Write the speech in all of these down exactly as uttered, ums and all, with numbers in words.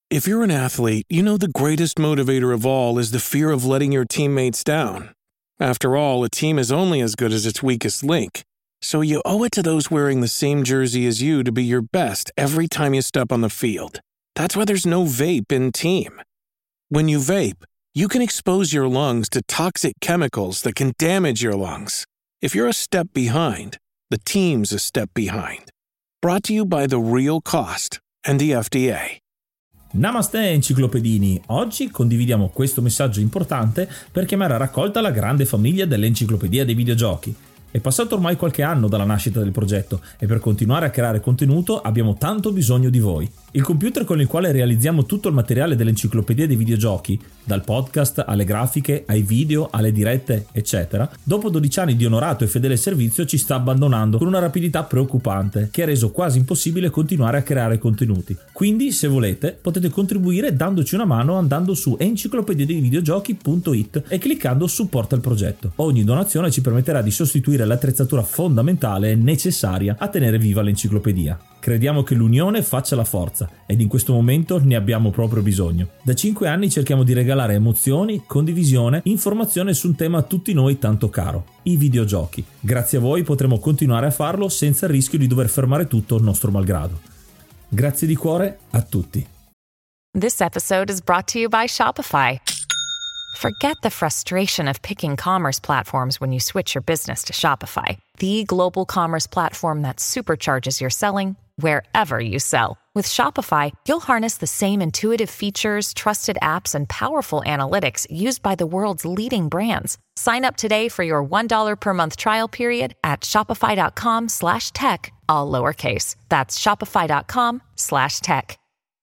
If you're an athlete, you know the greatest motivator of all is the fear of letting your teammates down. After all, a team is only as good as its weakest link. So you owe it to those wearing the same jersey as you to be your best every time you step on the field. That's why there's no vape in team. When you vape, you can expose your lungs to toxic chemicals that can damage your lungs. If you're a step behind, the team's a step behind. Brought to you by The Real Cost and the F D A. Namaste enciclopedini, oggi condividiamo questo messaggio importante per chiamare a raccolta la grande famiglia dell'Enciclopedia dei Videogiochi. È passato ormai qualche anno dalla nascita del progetto e per continuare a creare contenuto abbiamo tanto bisogno di voi. Il computer con il quale realizziamo tutto il materiale dell'Enciclopedia dei Videogiochi, dal podcast alle grafiche, ai video, alle dirette, eccetera, dopo dodici anni di onorato e fedele servizio ci sta abbandonando con una rapidità preoccupante che ha reso quasi impossibile continuare a creare contenuti. Quindi, se volete, potete contribuire dandoci una mano andando su enciclopedia dei videogiochi punto it e cliccando supporta il progetto. Ogni donazione ci permetterà di sostituire l'attrezzatura fondamentale e necessaria a tenere viva l'enciclopedia. Crediamo che l'unione faccia la forza ed in questo momento ne abbiamo proprio bisogno. Da cinque anni cerchiamo di regalare emozioni, condivisione, informazione su un tema a tutti noi tanto caro, i videogiochi. Grazie a voi potremo continuare a farlo senza il rischio di dover fermare tutto nostro malgrado. Grazie di cuore a tutti. This episode is brought to you by Shopify. Forget the frustration of picking commerce platforms when you switch your business to Shopify, the global commerce platform that supercharges your selling wherever you sell. With Shopify, you'll harness the same intuitive features, trusted apps, and powerful analytics used by the world's leading brands. Sign up today for your one dollar per month trial period at shopify.com slash tech, all lowercase. That's shopify.com slash tech.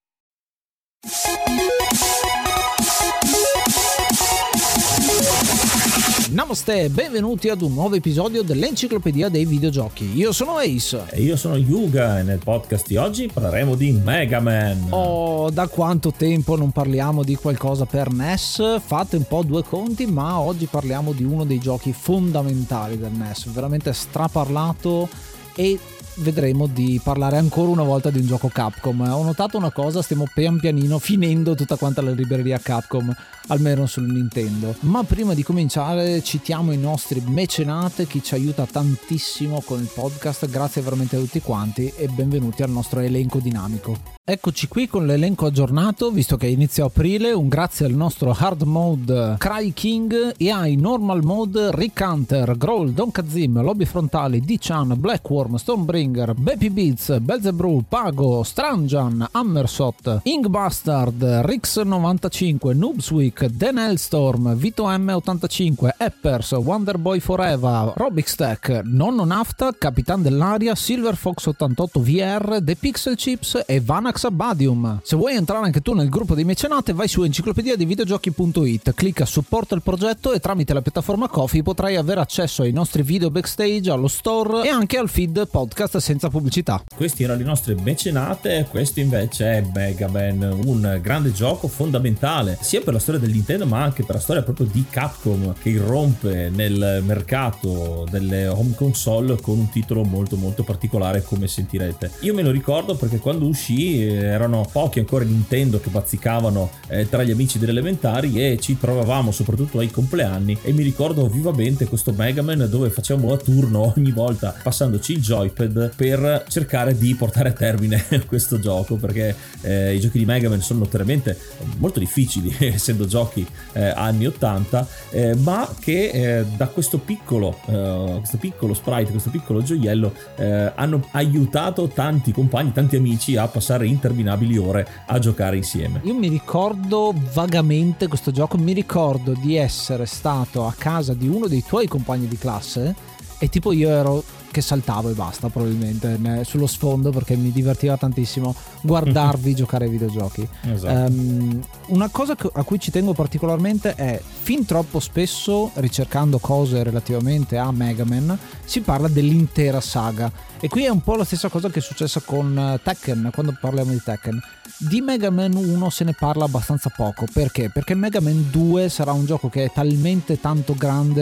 Namaste, benvenuti ad un nuovo episodio dell'Enciclopedia dei Videogiochi. Io sono Ace. E io sono Yuga e nel podcast di oggi parleremo di Mega Man. Oh, da quanto tempo non parliamo di qualcosa per N E S? Fate un po' due conti, ma oggi parliamo di uno dei giochi fondamentali del N E S, veramente straparlato, e vedremo di parlare ancora una volta di un gioco Capcom. Ho notato una cosa, stiamo pian pianino finendo tutta quanta la libreria Capcom, almeno sul Nintendo. Ma prima di cominciare citiamo i nostri mecenate, chi ci aiuta tantissimo con il podcast. Grazie veramente a tutti quanti e benvenuti al nostro elenco dinamico. Eccoci qui con l'elenco aggiornato, visto che è inizio aprile. Un grazie al nostro hard mode Cry King e ai normal mode Rick Hunter, Growl, Don Kazim, Lobby Frontali, D-Chan, Blackworm, Stonebringer, Baby Beats, Belzebrew, Pago, Stranjan, Hammersot, Ingbastard, Rix novantacinque, Noobsweek, Dan Hellstorm, Vito M ottantacinque, Eppers, Wonderboy Forever, Robix Tech, Nonno Nafta, Capitan dell'Aria, Silver Fox ottantotto V R, The Pixel Chips e Vanax Abadium. Se vuoi entrare anche tu nel gruppo dei mecenate, vai su enciclopedia dei videogiochi punto it, clicca supporta il progetto e tramite la piattaforma Ko-fi potrai avere accesso ai nostri video backstage, allo store e anche al feed podcast senza pubblicità. Questi erano le nostre mecenate, questo invece è Mega Man, un grande gioco fondamentale sia per la storia del Nintendo ma anche per la storia proprio di Capcom, che irrompe nel mercato delle home console con un titolo molto molto particolare, come sentirete. Io me lo ricordo perché quando uscì erano pochi ancora Nintendo che bazzicavano eh, tra gli amici delle elementari e ci trovavamo soprattutto ai compleanni, e mi ricordo vivamente questo Mega Man dove facevamo a turno ogni volta passandoci il joypad per cercare di portare a termine questo gioco, perché eh, i giochi di Mega Man sono notoriamente molto difficili essendo giochi eh, anni ottanta, eh, ma che eh, da questo piccolo eh, questo piccolo sprite, questo piccolo gioiello eh, hanno aiutato tanti compagni, tanti amici a passare interminabili ore a giocare insieme. Io mi ricordo vagamente questo gioco, mi ricordo di essere stato a casa di uno dei tuoi compagni di classe e tipo io ero che saltavo e basta probabilmente sullo sfondo perché mi divertiva tantissimo guardarvi giocare ai videogiochi. Esatto. Um, una cosa a cui ci tengo particolarmente è fin troppo spesso, ricercando cose relativamente a Mega Man, si parla dell'intera saga, e qui è un po' la stessa cosa che è successa con Tekken. Quando parliamo di Tekken, di Mega Man uno se ne parla abbastanza poco. Perché? Perché Mega Man due sarà un gioco che è talmente tanto grande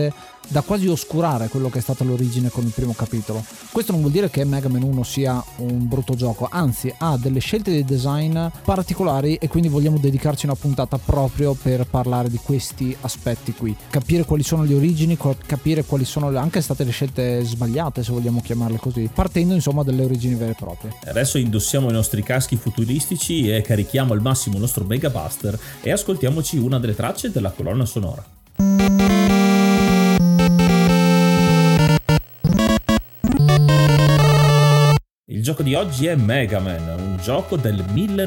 da quasi oscurare quello che è stata l'origine con il primo capitolo. Questo non vuol dire che Mega Man uno sia un brutto gioco, anzi ha delle scelte di design particolari e quindi vogliamo dedicarci una puntata proprio per parlare di questi aspetti qui, capire quali sono le origini, capire quali sono anche state le scelte sbagliate, se vogliamo chiamarle così, partendo insomma dalle origini vere e proprie. Adesso indossiamo i nostri caschi futuristici e carichiamo al massimo il nostro Mega Buster e ascoltiamoci una delle tracce della colonna sonora. Il gioco di oggi è Mega Man, un gioco del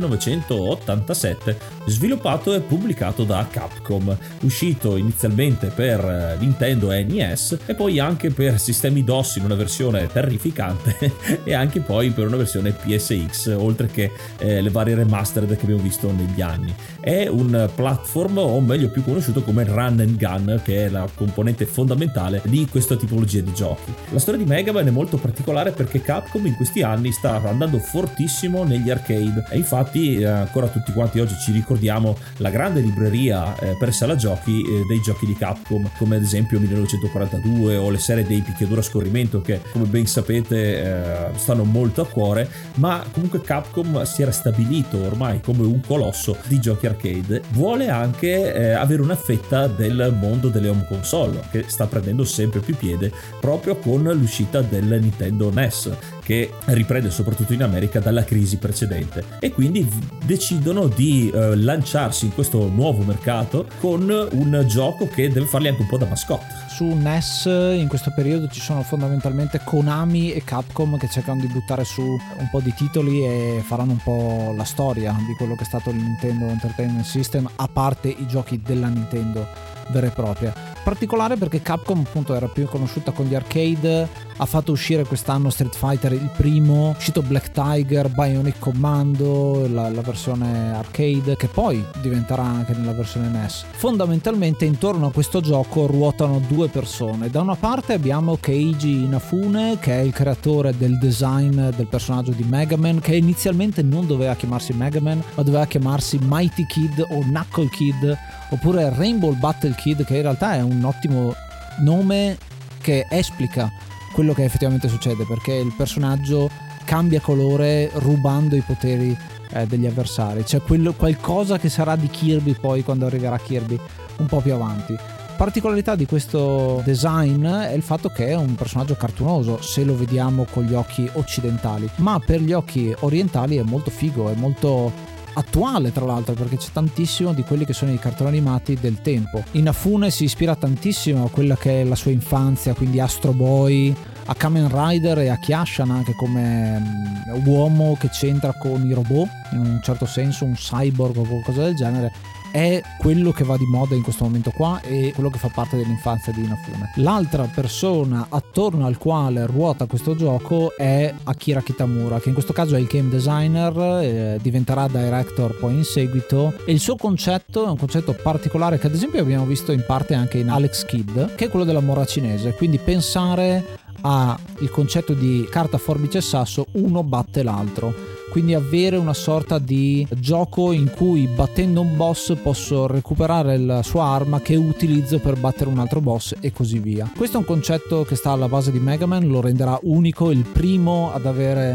millenovecentottantasette, sviluppato e pubblicato da Capcom, uscito inizialmente per Nintendo e N E S e poi anche per sistemi DOS in una versione terrificante e anche poi per una versione P S X, oltre che eh, le varie remastered che abbiamo visto negli anni. È un platform, o meglio più conosciuto come Run and Gun, che è la componente fondamentale di questa tipologia di giochi. La storia di Mega Man è molto particolare perché Capcom in questi anni sta andando fortissimo negli arcade e infatti eh, ancora tutti quanti oggi ci ricordiamo la grande libreria eh, per sala giochi eh, dei giochi di Capcom, come ad esempio millenovecentoquarantadue o le serie dei picchiaduro a scorrimento, che come ben sapete eh, stanno molto a cuore. Ma comunque Capcom si era stabilito ormai come un colosso di giochi arcade, vuole anche eh, avere una fetta del mondo delle home console, che sta prendendo sempre più piede proprio con l'uscita del Nintendo N E S, che riprende soprattutto in America dalla crisi precedente, e quindi decidono di eh, lanciarsi in questo nuovo mercato con un gioco che deve farli anche un po' da mascotte. Su N E S in questo periodo ci sono fondamentalmente Konami e Capcom che cercano di buttare su un po' di titoli e faranno un po' la storia di quello che è stato il Nintendo Entertainment System, a parte i giochi della Nintendo vera e propria. Particolare perché Capcom appunto era più conosciuta con gli arcade, ha fatto uscire quest'anno Street Fighter il primo, è uscito Black Tiger, Bionic Commando, la, la versione arcade, che poi diventerà anche nella versione N E S. Fondamentalmente intorno a questo gioco ruotano due persone. Da una parte abbiamo Keiji Inafune, che è il creatore del design del personaggio di Mega Man, che inizialmente non doveva chiamarsi Mega Man ma doveva chiamarsi Mighty Kid o Knuckle Kid oppure Rainbow Battle Kid, che in realtà è un ottimo nome che esplica quello che effettivamente succede, perché il personaggio cambia colore rubando i poteri eh, degli avversari. C'è quello, qualcosa che sarà di Kirby poi quando arriverà Kirby un po' più avanti. Particolarità di questo design è il fatto che è un personaggio cartunoso se lo vediamo con gli occhi occidentali, ma per gli occhi orientali è molto figo, è molto attuale tra l'altro, perché c'è tantissimo di quelli che sono i cartoni animati del tempo. Inafune si ispira tantissimo a quella che è la sua infanzia, quindi Astro Boy, a Kamen Rider e a Kyashan anche come um, uomo che c'entra con i robot, in un certo senso un cyborg o qualcosa del genere. È quello che va di moda in questo momento qua e quello che fa parte dell'infanzia di Inafune. L'altra persona attorno al quale ruota questo gioco è Akira Kitamura, che in questo caso è il game designer, eh, diventerà director poi in seguito, e il suo concetto è un concetto particolare che ad esempio abbiamo visto in parte anche in Alex Kidd, che è quello della mora cinese, quindi pensare a il concetto di carta, forbice e sasso, uno batte l'altro. Quindi avere una sorta di gioco in cui battendo un boss posso recuperare la sua arma che utilizzo per battere un altro boss e così via. Questo è un concetto che sta alla base di Mega Man, lo renderà unico, il primo ad avere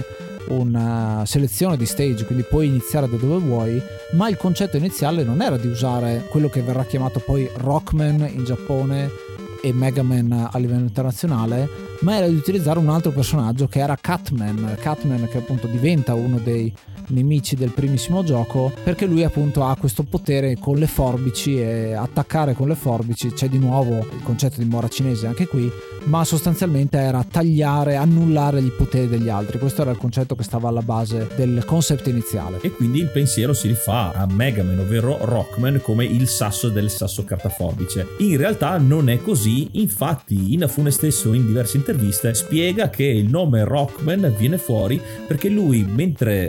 una selezione di stage, quindi puoi iniziare da dove vuoi, ma il concetto iniziale non era di usare quello che verrà chiamato poi Rockman in Giappone e Mega Man a livello internazionale, ma era di utilizzare un altro personaggio che era Catman Catman che appunto diventa uno dei nemici del primissimo gioco, perché lui appunto ha questo potere con le forbici e attaccare con le forbici. C'è di nuovo il concetto di mora cinese anche qui, ma sostanzialmente era tagliare, annullare i poteri degli altri. Questo era il concetto che stava alla base del concept iniziale, e quindi il pensiero si rifà a Mega Man, ovvero Rockman, come il sasso del sasso cartaforbice. In realtà non è così, infatti Inafune stesso in diverse interviste spiega che il nome Rockman viene fuori perché lui, mentre eh, sta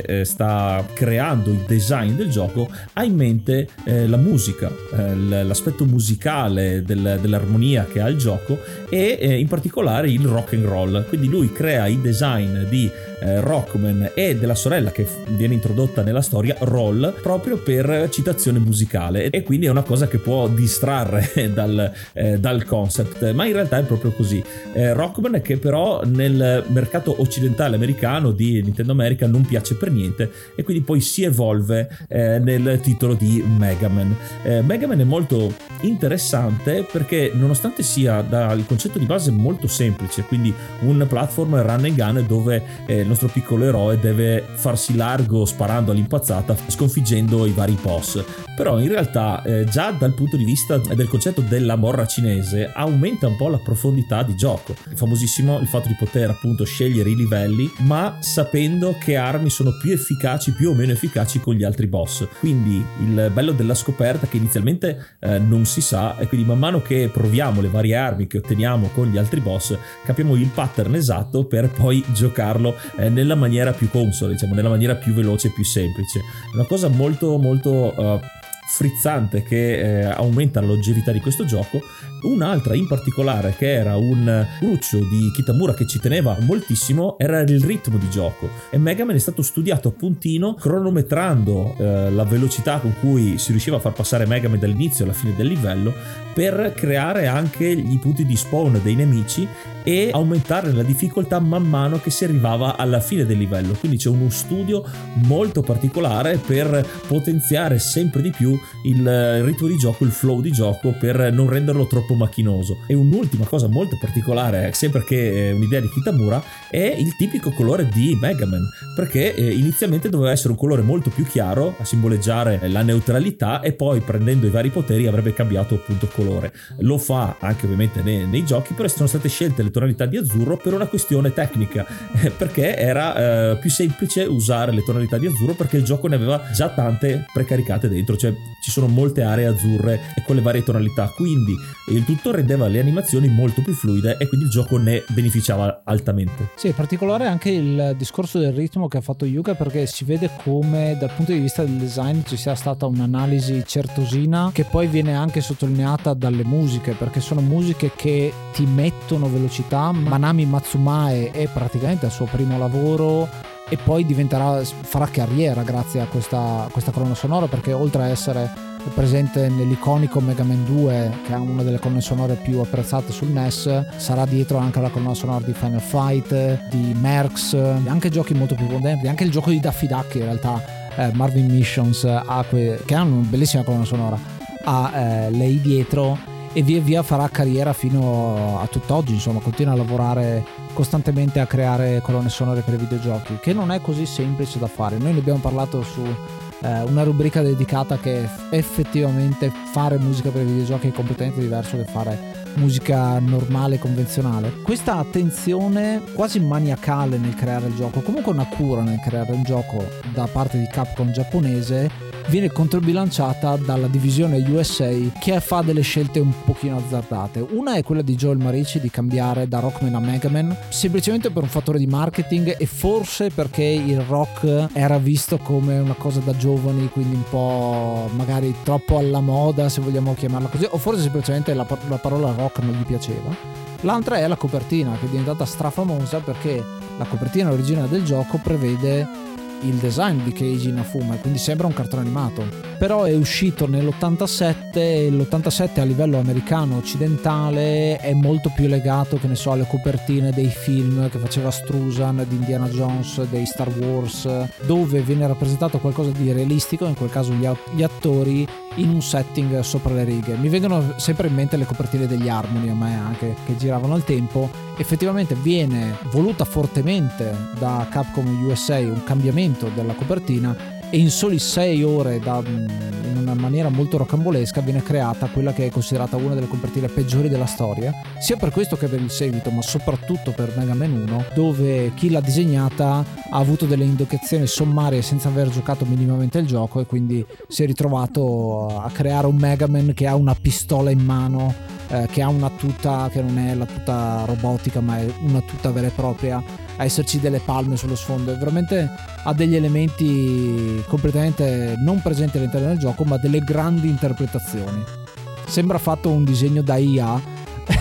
sta creando il design del gioco ha in mente eh, la musica, eh, l'aspetto musicale del, dell'armonia che ha il gioco e eh, in particolare il rock and roll. Quindi lui crea i design di eh, Rockman e della sorella che viene introdotta nella storia, Roll, proprio per citazione musicale, e quindi è una cosa che può distrarre dal, eh, dal concept, ma in realtà è proprio così. eh, Rockman, che però nel mercato occidentale americano di Nintendo America non piace per niente, e quindi poi si evolve eh, nel titolo di Mega Man. eh, Mega Man è molto interessante perché, nonostante sia dal concetto di base molto semplice, quindi un platform run and gun dove eh, il nostro piccolo eroe deve farsi largo sparando all'impazzata, sconfiggendo i vari boss, però in realtà eh, già dal punto di vista del concetto della morra cinese aumenta un po' la profondità di gioco. È famosissimo il fatto di poter appunto scegliere i livelli, ma sapendo che armi sono più efficaci, più o meno efficaci con gli altri boss. Quindi il bello della scoperta che inizialmente eh, non si sa, e quindi man mano che proviamo le varie armi che otteniamo con gli altri boss capiamo il pattern esatto per poi giocarlo eh, nella maniera più console, diciamo nella maniera più veloce e più semplice. Una cosa molto molto uh, frizzante che eh, aumenta la longevità di questo gioco. Un'altra in particolare, che era un cruccio di Kitamura che ci teneva moltissimo, era il ritmo di gioco, e Mega Man è stato studiato a puntino, cronometrando eh, la velocità con cui si riusciva a far passare Mega Man dall'inizio alla fine del livello, per creare anche gli punti di spawn dei nemici e aumentare la difficoltà man mano che si arrivava alla fine del livello. Quindi c'è uno studio molto particolare per potenziare sempre di più il ritmo di gioco, il flow di gioco, per non renderlo troppo macchinoso. E un'ultima cosa molto particolare, sempre che è un'idea di Kitamura, è il tipico colore di Mega Man, perché inizialmente doveva essere un colore molto più chiaro a simboleggiare la neutralità, e poi prendendo i vari poteri avrebbe cambiato appunto colore. Lo fa anche ovviamente nei, nei giochi, però sono state scelte le tonalità di azzurro per una questione tecnica, perché era eh, più semplice usare le tonalità di azzurro, perché il gioco ne aveva già tante precaricate dentro, cioè ci sono molte aree azzurre e con le varie tonalità, quindi il tutto rendeva le animazioni molto più fluide e quindi il gioco ne beneficiava altamente. Sì, è particolare anche il discorso del ritmo che ha fatto Yuka, perché si vede come dal punto di vista del design ci sia stata un'analisi certosina, che poi viene anche sottolineata dalle musiche, perché sono musiche che ti mettono velocità. Manami Matsumae è praticamente al suo primo lavoro e poi diventerà, farà carriera grazie a questa, questa colonna sonora, perché oltre a essere presente nell'iconico Mega Man due, che è una delle colonne sonore più apprezzate sul N E S, sarà dietro anche la colonna sonora di Final Fight, di Mercs, anche giochi molto più potenti, anche il gioco di Daffy Duck in realtà, eh, Marvin Missions, ha que- che hanno una bellissima colonna sonora, ha eh, lei dietro, e via via farà carriera fino a tutt'oggi, insomma continua a lavorare costantemente a creare colonne sonore per i videogiochi, che non è così semplice da fare. Noi ne abbiamo parlato su eh, una rubrica dedicata, che effettivamente fare musica per i videogiochi è completamente diverso che fare musica normale, convenzionale. Questa attenzione quasi maniacale nel creare il gioco, comunque una cura nel creare il gioco da parte di Capcom giapponese, viene controbilanciata dalla divisione U S A, che fa delle scelte un pochino azzardate. Una è quella di Joel Marici di cambiare da Rockman a Mega Man, semplicemente per un fattore di marketing, e forse perché il rock era visto come una cosa da giovani, quindi un po' magari troppo alla moda, se vogliamo chiamarla così, o forse semplicemente la, la parola rock non gli piaceva. L'altra è la copertina, che è diventata strafamosa perché la copertina originale del gioco prevede il design di Keiji Inafuma, quindi sembra un cartone animato, però è uscito nell'ottantasette, e l'ottantasette a livello americano occidentale è molto più legato, che ne so, alle copertine dei film che faceva Struzan, di Indiana Jones, dei Star Wars, dove viene rappresentato qualcosa di realistico, in quel caso gli, gli attori in un setting sopra le righe. Mi vengono sempre in mente le copertine degli Harmony, a me anche, che giravano al tempo. Effettivamente viene voluta fortemente da Capcom U S A un cambiamento della copertina, e in soli sei ore, da, in una maniera molto rocambolesca, viene creata quella che è considerata una delle copertine peggiori della storia, sia per questo che per il seguito, ma soprattutto per Mega Man uno, dove chi l'ha disegnata ha avuto delle indicazioni sommarie senza aver giocato minimamente il gioco, e quindi si è ritrovato a creare un Mega Man che ha una pistola in mano eh, che ha una tuta che non è la tuta robotica ma è una tuta vera e propria, a esserci delle palme sullo sfondo, veramente ha degli elementi completamente non presenti all'interno del gioco ma delle grandi interpretazioni. Sembra fatto un disegno da I A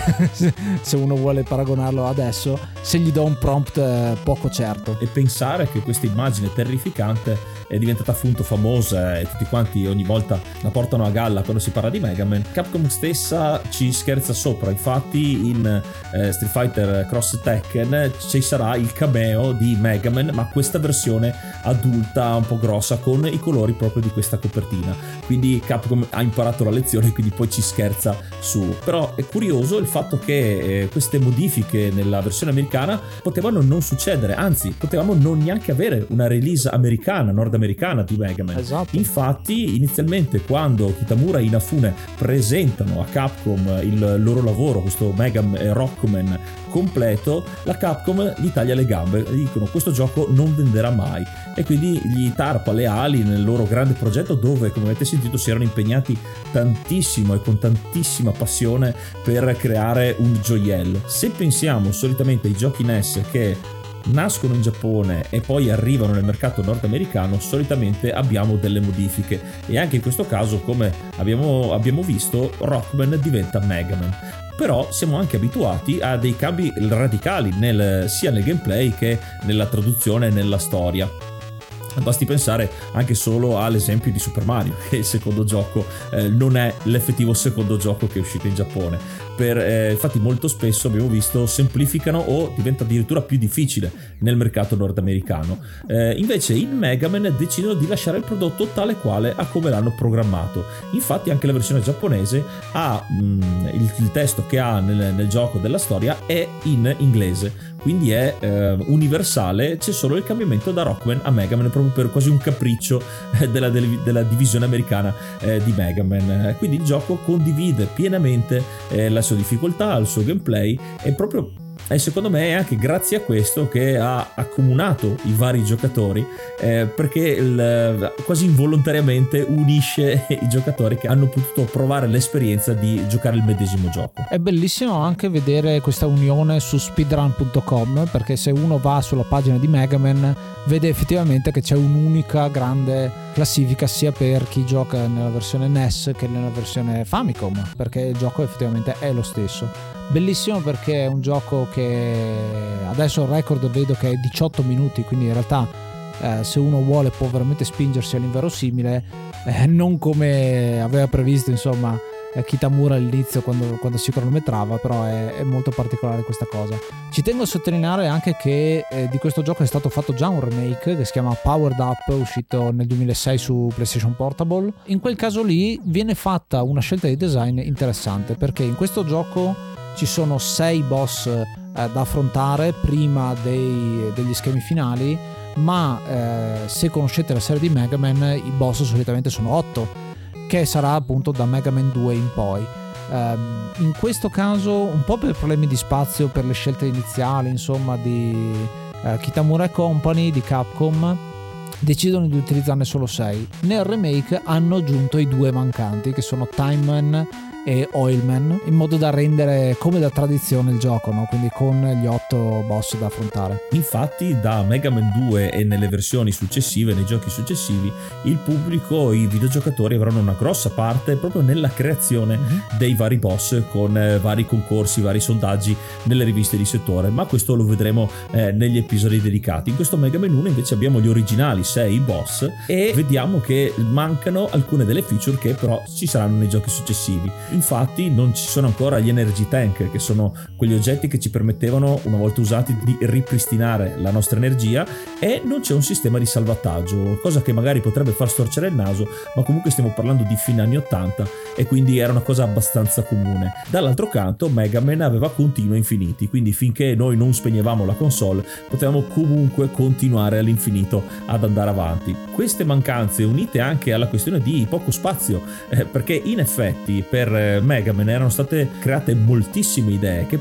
se uno vuole paragonarlo adesso, se gli do un prompt poco certo. E pensare che questa immagine terrificante è diventata appunto famosa e tutti quanti ogni volta la portano a galla quando si parla di Mega Man. Capcom stessa ci scherza sopra, infatti in eh, Street Fighter Cross Tekken ci sarà il cameo di Mega Man, ma questa versione adulta un po' grossa con i colori proprio di questa copertina, quindi Capcom ha imparato la lezione, quindi poi ci scherza su. Però è curioso il fatto che eh, queste modifiche nella versione americana potevano non succedere, anzi potevamo non neanche avere una release americana, nordamericana di Mega Man. Esatto. Infatti inizialmente quando Kitamura e Inafune presentano a Capcom il loro lavoro, questo Mega Man, Rockman completo, la Capcom gli taglia le gambe e dicono questo gioco non venderà mai, e quindi gli tarpa le ali nel loro grande progetto dove, come avete sentito, si erano impegnati tantissimo e con tantissima passione per creare un gioiello. Se pensiamo solitamente ai giochi N E S che nascono in Giappone e poi arrivano nel mercato nordamericano, solitamente abbiamo delle modifiche, e anche in questo caso, come abbiamo, abbiamo visto, Rockman diventa Mega Man. Però siamo anche abituati a dei cambi radicali nel, sia nel gameplay che nella traduzione e nella storia. Basti pensare anche solo all'esempio di Super Mario, che il secondo gioco eh, non è l'effettivo secondo gioco che è uscito in Giappone. Per, eh, infatti molto spesso abbiamo visto semplificano o diventa addirittura più difficile nel mercato nordamericano. Eh, invece in Mega Man decidono di lasciare il prodotto tale quale a come l'hanno programmato. Infatti anche la versione giapponese ha mh, il, il testo che ha nel, nel gioco della storia è in inglese, quindi è eh, universale, c'è solo il cambiamento da Rockman a Mega Man proprio per quasi un capriccio eh, della, della divisione americana eh, di Mega Man. Quindi il gioco condivide pienamente eh, la sua difficoltà, il suo gameplay, e proprio e secondo me è anche grazie a questo che ha accomunato i vari giocatori, eh, perché il, quasi involontariamente unisce i giocatori che hanno potuto provare l'esperienza di giocare il medesimo gioco. È bellissimo anche vedere questa unione su speedrun punto com, perché se uno va sulla pagina di Mega Man vede effettivamente che c'è un'unica grande classifica sia per chi gioca nella versione N E S che nella versione Famicom, perché il gioco effettivamente è lo stesso. Bellissimo, perché è un gioco che adesso il record vedo che è diciotto minuti, quindi in realtà eh, se uno vuole può veramente spingersi all'inverosimile, eh, non come aveva previsto insomma eh, Kitamura all'inizio quando, quando si cronometrava, però è, è molto particolare questa cosa. Ci tengo a sottolineare anche che eh, di questo gioco è stato fatto già un remake che si chiama Powered Up, uscito nel duemilasei su PlayStation Portable. In quel caso lì viene fatta una scelta di design interessante, perché in questo gioco ci sono sei boss eh, da affrontare prima dei, degli schemi finali, ma eh, se conoscete la serie di Mega Man i boss solitamente sono otto, che sarà appunto da Mega Man due in poi. Eh, in questo caso, un po' per problemi di spazio, per le scelte iniziali insomma di eh, Kitamura e Company di Capcom, decidono di utilizzarne solo sei. Nel remake hanno aggiunto i due mancanti, che sono Time Man e Oilman, in modo da rendere come da tradizione il gioco, no? Quindi con gli otto boss da affrontare. Infatti da Mega Man due e nelle versioni successive, nei giochi successivi, il pubblico, i videogiocatori avranno una grossa parte proprio nella creazione mm-hmm. dei vari boss, con eh, vari concorsi, vari sondaggi nelle riviste di settore, ma questo lo vedremo eh, negli episodi dedicati. In questo Mega Man uno invece abbiamo gli originali sei boss e vediamo che mancano alcune delle feature che però ci saranno nei giochi successivi. Infatti non ci sono ancora gli energy tank, che sono quegli oggetti che ci permettevano, una volta usati, di ripristinare la nostra energia, e non c'è un sistema di salvataggio, cosa che magari potrebbe far storcere il naso, ma comunque stiamo parlando di fine anni ottanta e quindi era una cosa abbastanza comune. Dall'altro canto Mega Man aveva continui infiniti, quindi finché noi non spegnevamo la console potevamo comunque continuare all'infinito ad andare avanti. Queste mancanze, unite anche alla questione di poco spazio, eh, perché in effetti per Mega Man erano state create moltissime idee che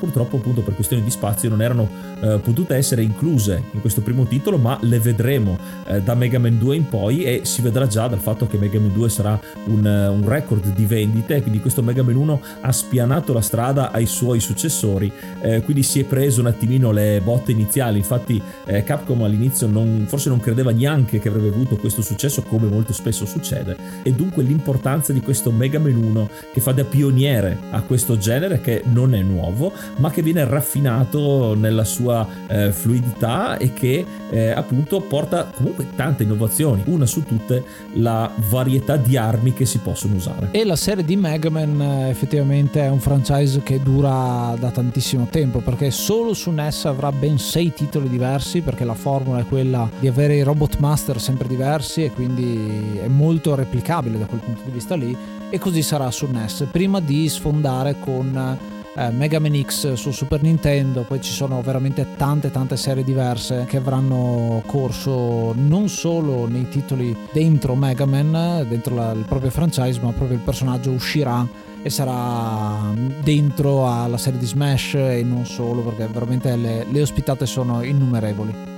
purtroppo appunto per questioni di spazio non erano eh, potute essere incluse in questo primo titolo, ma le vedremo eh, da Mega Man due in poi, e si vedrà già dal fatto che Mega Man due sarà un, un record di vendite, quindi questo Mega Man uno ha spianato la strada ai suoi successori, eh, quindi si è preso un attimino le botte iniziali. Infatti eh, Capcom all'inizio non, forse non credeva neanche che avrebbe avuto questo successo, come molto spesso succede, e dunque l'importanza di questo Mega Man uno che fa da pioniere a questo genere, che non è nuovo ma che viene raffinato nella sua eh, fluidità, e che eh, appunto porta comunque tante innovazioni, una su tutte la varietà di armi che si possono usare. E la serie di Mega Man effettivamente è un franchise che dura da tantissimo tempo, perché solo su N E S avrà ben sei titoli diversi, perché la formula è quella di avere i Robot Master sempre diversi, e quindi è molto replicabile da quel punto di vista lì, e così sarà su N E S, prima di sfondare con eh, Mega Man X su Super Nintendo. Poi ci sono veramente tante tante serie diverse che avranno corso non solo nei titoli dentro Mega Man, dentro la, il proprio franchise, ma proprio il personaggio uscirà e sarà dentro alla serie di Smash, e non solo, perché veramente le, le ospitate sono innumerevoli.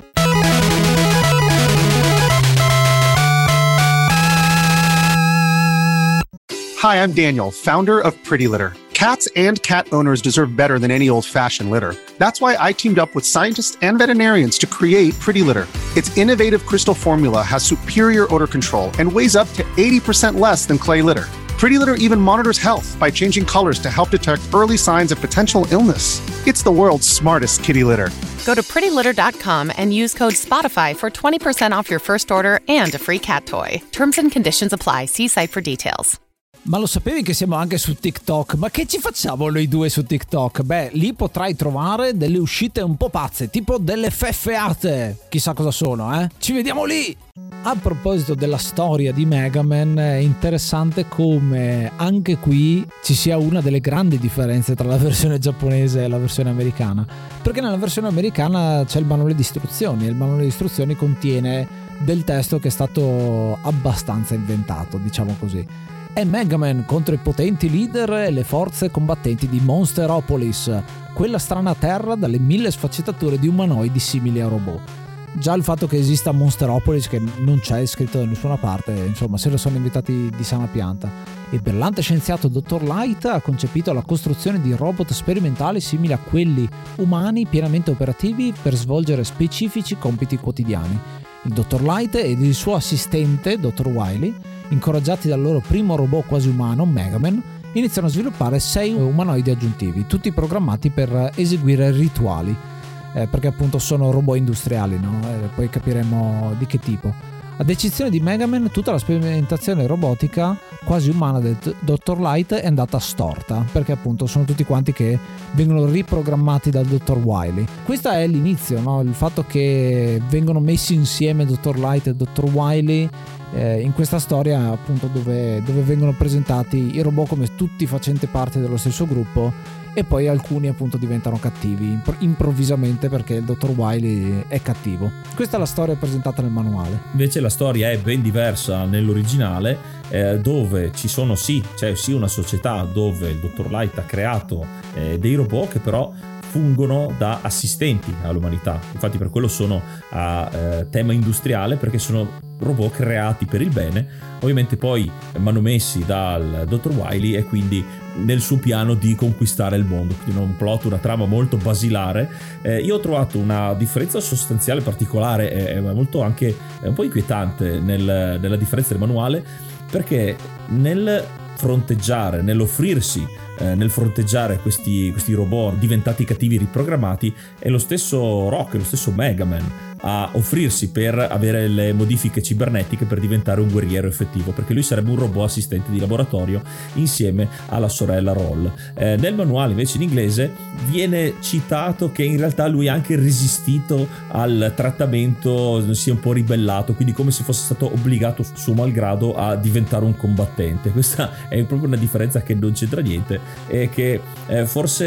Hi, I'm Daniel, founder of Pretty Litter. Cats and cat owners deserve better than any old-fashioned litter. That's why I teamed up with scientists and veterinarians to create Pretty Litter. Its innovative crystal formula has superior odor control and weighs up to eighty percent less than clay litter. Pretty Litter even monitors health by changing colors to help detect early signs of potential illness. It's the world's smartest kitty litter. Go to pretty litter dot com and use code Spotify for twenty percent off your first order and a free cat toy. Terms and conditions apply. See site for details. Ma lo sapevi che siamo anche su TikTok? Ma che ci facciamo noi due su TikTok? Beh, lì potrai trovare delle uscite un po' pazze, tipo delle feffeate. Chissà cosa sono, eh? Ci vediamo lì! A proposito della storia di Mega Man, è interessante come anche qui ci sia una delle grandi differenze tra la versione giapponese e la versione americana. Perché nella versione americana c'è il manuale di istruzioni, e il manuale di istruzioni contiene del testo che è stato abbastanza inventato, diciamo così. È Mega Man contro i potenti leader e le forze combattenti di Monsteropolis, quella strana terra dalle mille sfaccettature di umanoidi simili a robot. Già il fatto che esista Monsteropolis, che non c'è scritto da nessuna parte, insomma, se lo sono inventati di sana pianta. Il brillante scienziato dottor Light ha concepito la costruzione di robot sperimentali simili a quelli umani pienamente operativi per svolgere specifici compiti quotidiani. Il dottor Light ed il suo assistente, dottor Wily, incoraggiati dal loro primo robot quasi umano, Mega Man, iniziano a sviluppare sei umanoidi aggiuntivi, tutti programmati per eseguire rituali, eh, perché appunto sono robot industriali, no? Eh, poi capiremo di che tipo. Ad eccezione di Mega Man, tutta la sperimentazione robotica quasi umana del dottor Light è andata storta, perché appunto sono tutti quanti che vengono riprogrammati dal dottor Wily. Questo è l'inizio, no? Il fatto che vengono messi insieme dottor Light e dottor Wily eh, in questa storia, appunto, dove, dove vengono presentati i robot come tutti facenti parte dello stesso gruppo, e poi alcuni appunto diventano cattivi impro- improvvisamente perché il dottor Wily è cattivo. Questa è la storia presentata nel manuale. Invece la storia è ben diversa nell'originale, eh, dove ci sono sì, c'è sì una società dove il dottor Light ha creato eh, dei robot che però fungono da assistenti all'umanità. Infatti per quello sono a eh, tema industriale, perché sono robot creati per il bene, ovviamente poi manomessi dal dottor Wily, e quindi nel suo piano di conquistare il mondo. Quindi un plot, una trama molto basilare. Eh, io ho trovato una differenza sostanziale particolare, è eh, molto anche è un po' inquietante nel, nella differenza del manuale, perché nel fronteggiare, nell'offrirsi, eh, nel fronteggiare questi, questi robot diventati cattivi riprogrammati, è lo stesso Rock, è lo stesso Mega Man a offrirsi per avere le modifiche cibernetiche per diventare un guerriero effettivo, perché lui sarebbe un robot assistente di laboratorio insieme alla sorella Roll. Eh, nel manuale invece in inglese viene citato che in realtà lui ha anche resistito al trattamento, si è un po' ribellato, quindi come se fosse stato obbligato suo malgrado a diventare un combattente. Questa è proprio una differenza che non c'entra niente, e che eh, forse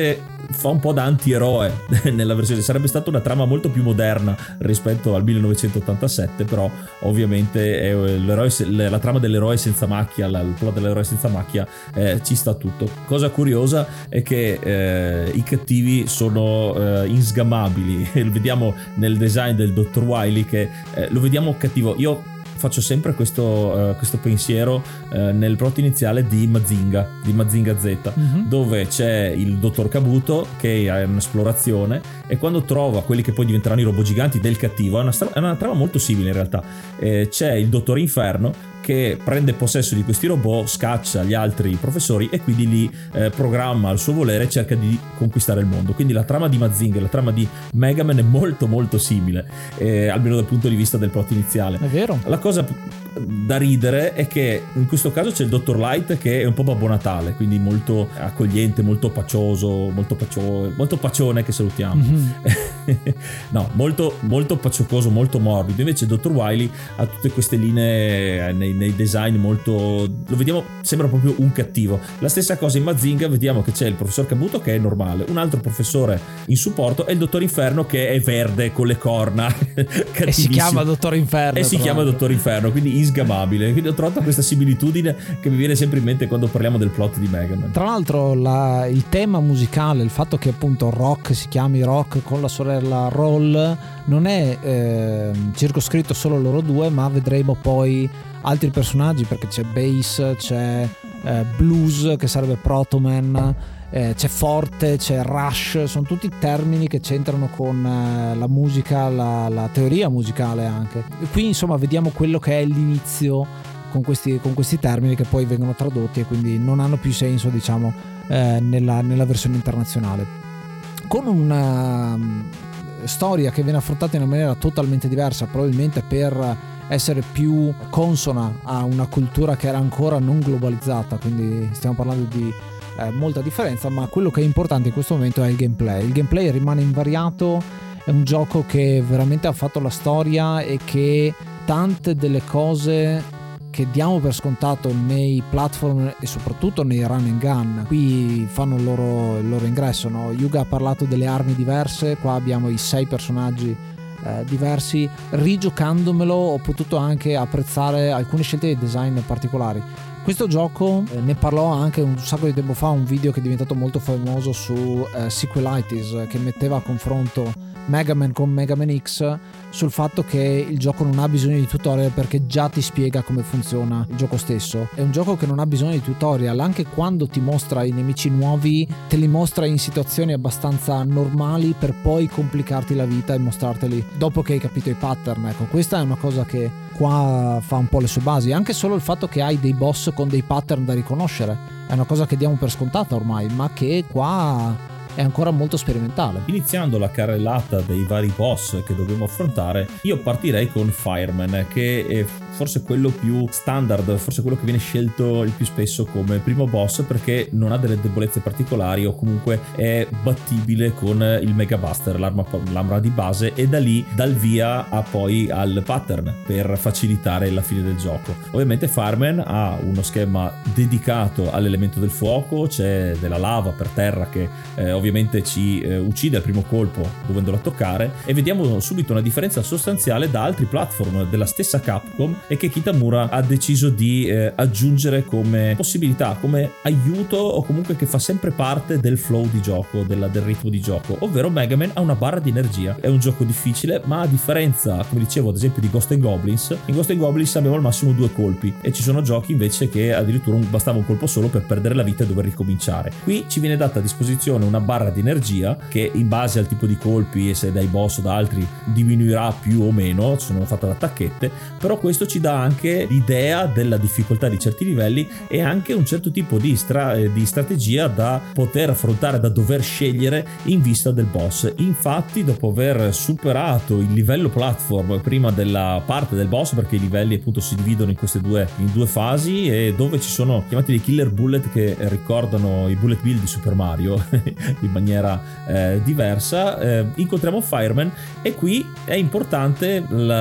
fa un po' da antieroe nella versione, sarebbe stata una trama molto più moderna rispetto al millenovecentottantasette, però ovviamente è l'eroe, la trama dell'eroe senza macchia, il plot dell'eroe senza macchia, eh, ci sta tutto. Cosa curiosa è che eh, i cattivi sono eh, insgammabili, lo vediamo nel design del dottor Wily che eh, lo vediamo cattivo. Io faccio sempre questo, uh, questo pensiero uh, nel plot iniziale di Mazinga, di Mazinga Z, mm-hmm. dove c'è il dottor Kabuto che è un'esplorazione e quando trova quelli che poi diventeranno i robot giganti del cattivo, è una, è una trama molto simile in realtà, eh, c'è il dottor Inferno che prende possesso di questi robot, scaccia gli altri professori e quindi li eh, programma al suo volere e cerca di conquistare il mondo. Quindi la trama di Mazinga e la trama di Mega Man è molto molto simile, eh, almeno dal punto di vista del plot iniziale. È vero. La cosa da ridere è che in questo caso c'è il dottor Light che è un po' Babbo Natale, quindi molto accogliente, molto pacioso, molto pacio, molto pacione, che salutiamo. Mm-hmm. No, molto molto paciocoso, molto morbido. Invece il dottor Wily ha tutte queste linee nei nei design molto, lo vediamo, sembra proprio un cattivo. La stessa cosa in Mazinga, vediamo che c'è il professor Kabuto che è normale, un altro professore in supporto e il dottor Inferno che è verde con le corna e si chiama dottor Inferno e si chiama dottor Inferno, quindi insgamabile. Quindi ho trovato questa similitudine che mi viene sempre in mente quando parliamo del plot di Mega Man. Tra l'altro la, il tema musicale, il fatto che appunto Rock si chiami Rock con la sorella Roll non è eh, circoscritto solo loro due, ma vedremo poi altri personaggi, perché c'è Bass, c'è eh, Blues che sarebbe Protoman, eh, c'è Forte, c'è Rush, sono tutti termini che c'entrano con eh, la musica, la, la teoria musicale anche. E qui insomma vediamo quello che è l'inizio con questi, con questi termini che poi vengono tradotti e quindi non hanno più senso, diciamo, eh, nella, nella versione internazionale. Con una um, storia che viene affrontata in una maniera totalmente diversa, probabilmente per essere più consona a una cultura che era ancora non globalizzata, quindi stiamo parlando di eh, molta differenza, ma quello che è importante in questo momento è il gameplay. Il gameplay rimane invariato, è un gioco che veramente ha fatto la storia e che tante delle cose che diamo per scontato nei platform e soprattutto nei run and gun qui fanno il loro, il loro ingresso, no? Yuga ha parlato delle armi diverse, qua abbiamo i sei personaggi Eh, diversi. Rigiocandomelo ho potuto anche apprezzare alcune scelte di design particolari. Questo gioco eh, ne parlò anche un sacco di tempo fa, un video che è diventato molto famoso su eh, Sequelitis, che metteva a confronto Mega Man con Mega Man X sul fatto che il gioco non ha bisogno di tutorial perché già ti spiega come funziona il gioco stesso. È un gioco che non ha bisogno di tutorial, anche quando ti mostra i nemici nuovi te li mostra in situazioni abbastanza normali per poi complicarti la vita e mostrarteli dopo che hai capito i pattern. Ecco, questa è una cosa che qua fa un po' le sue basi. Anche solo il fatto che hai dei boss con dei pattern da riconoscere è una cosa che diamo per scontata ormai, ma che qua è ancora molto sperimentale. Iniziando la carrellata dei vari boss che dobbiamo affrontare, io partirei con Fireman, che è forse quello più standard, forse quello che viene scelto il più spesso come primo boss perché non ha delle debolezze particolari o comunque è battibile con il Mega Buster, l'arma, l'arma di base, e da lì dal via a poi al pattern per facilitare la fine del gioco. Ovviamente Fireman ha uno schema dedicato all'elemento del fuoco, c'è della lava per terra che eh, ovviamente ci eh, uccide al primo colpo dovendola toccare, e vediamo subito una differenza sostanziale da altri platform della stessa Capcom e che Kitamura ha deciso di eh, aggiungere come possibilità, come aiuto, o comunque che fa sempre parte del flow di gioco, della, del ritmo di gioco, ovvero Mega Man ha una barra di energia. È un gioco difficile, ma a differenza, come dicevo ad esempio di Ghost and Goblins, in Ghost and Goblins abbiamo al massimo due colpi e ci sono giochi invece che addirittura un, bastava un colpo solo per perdere la vita e dover ricominciare. Qui ci viene data a disposizione una barra di energia che in base al tipo di colpi e se dai boss o da altri diminuirà più o meno, sono fatte da tacchette, però questo ci dà anche l'idea della difficoltà di certi livelli e anche un certo tipo di, stra- di strategia da poter affrontare, da dover scegliere in vista del boss. Infatti, dopo aver superato il livello platform prima della parte del boss, perché i livelli appunto si dividono in queste due, in due fasi, e dove ci sono chiamati dei killer bullet che ricordano i bullet bill di Super Mario in maniera eh, diversa, eh, incontriamo Fireman, e qui è importante la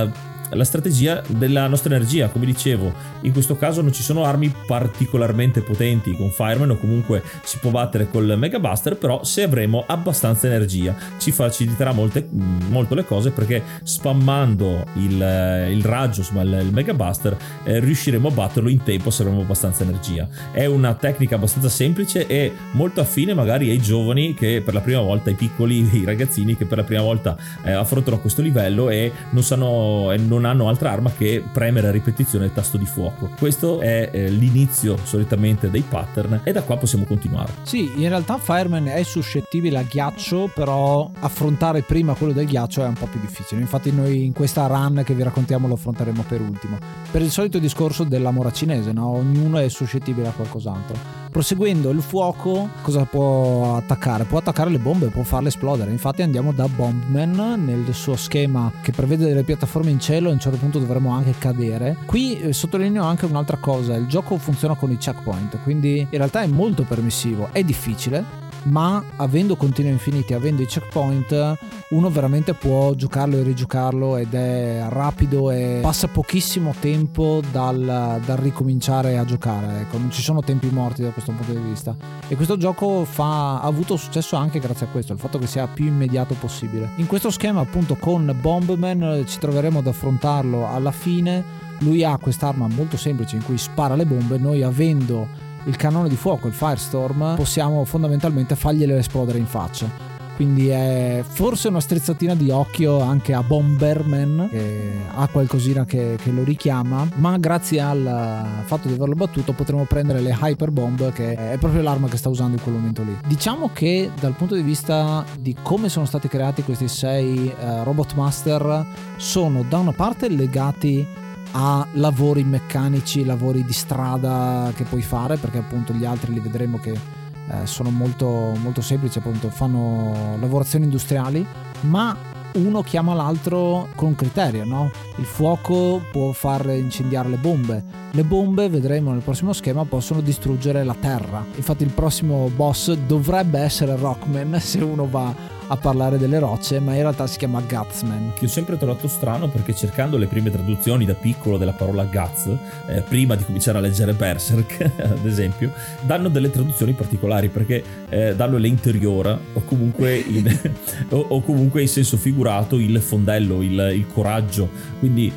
la strategia della nostra energia. Come dicevo, in questo caso non ci sono armi particolarmente potenti con Fireman, o comunque si può battere col Mega Buster, però se avremo abbastanza energia ci faciliterà molte, molto le cose, perché spammando il, il raggio, insomma il, il Mega Buster, eh, riusciremo a batterlo in tempo se avremo abbastanza energia. È una tecnica abbastanza semplice e molto affine magari ai giovani che per la prima volta, ai piccoli, i ragazzini che per la prima volta eh, affrontano questo livello e non sanno e non hanno altra arma che premere a ripetizione il tasto di fuoco. Questo è eh, l'inizio solitamente dei pattern e da qua possiamo continuare. Sì, in realtà Fireman è suscettibile a ghiaccio, però affrontare prima quello del ghiaccio è un po' più difficile. Infatti noi in questa run che vi raccontiamo lo affronteremo per ultimo, per il solito discorso dell'amora cinese, no? Ognuno è suscettibile a qualcos'altro. Proseguendo, il fuoco cosa può attaccare? Può attaccare le bombe, può farle esplodere. Infatti andiamo da Bombman nel suo schema che prevede delle piattaforme in cielo, a un certo punto dovremo anche cadere. Qui eh, sottolineo anche un'altra cosa: il gioco funziona con i checkpoint, quindi in realtà è molto permissivo, è difficile, ma avendo continui infiniti, avendo i checkpoint, uno veramente può giocarlo e rigiocarlo ed è rapido e passa pochissimo tempo dal, dal ricominciare a giocare. Ecco, non ci sono tempi morti da questo punto di vista, e questo gioco fa, ha avuto successo anche grazie a questo, il fatto che sia più immediato possibile. In questo schema appunto con Bombman ci troveremo ad affrontarlo alla fine. Lui ha quest'arma molto semplice in cui spara le bombe, noi avendo il cannone di fuoco, il Firestorm, possiamo fondamentalmente fargliele esplodere in faccia. Quindi è forse una strizzatina di occhio anche a Bomberman, che ha qualcosina che, che lo richiama, ma grazie al fatto di averlo battuto potremo prendere le Hyper Bomb, che è proprio l'arma che sta usando in quel momento lì. Diciamo che dal punto di vista di come sono stati creati questi sei uh, Robot Master, sono da una parte legati a lavori meccanici, lavori di strada che puoi fare, perché appunto gli altri li vedremo che eh, sono molto molto semplici, appunto fanno lavorazioni industriali, ma uno chiama l'altro con un criterio, no? Il fuoco può far incendiare le bombe, le bombe, vedremo nel prossimo schema, possono distruggere la terra. Infatti il prossimo boss dovrebbe essere Rockman se uno va a parlare delle rocce, ma in realtà si chiama Gutsman. Che ho sempre trovato strano, perché cercando le prime traduzioni da piccolo della parola Guts, eh, prima di cominciare a leggere Berserk ad esempio, danno delle traduzioni particolari, perché eh, danno l'interiora o comunque in, o, o comunque in senso figurato il fondello, il, il coraggio, quindi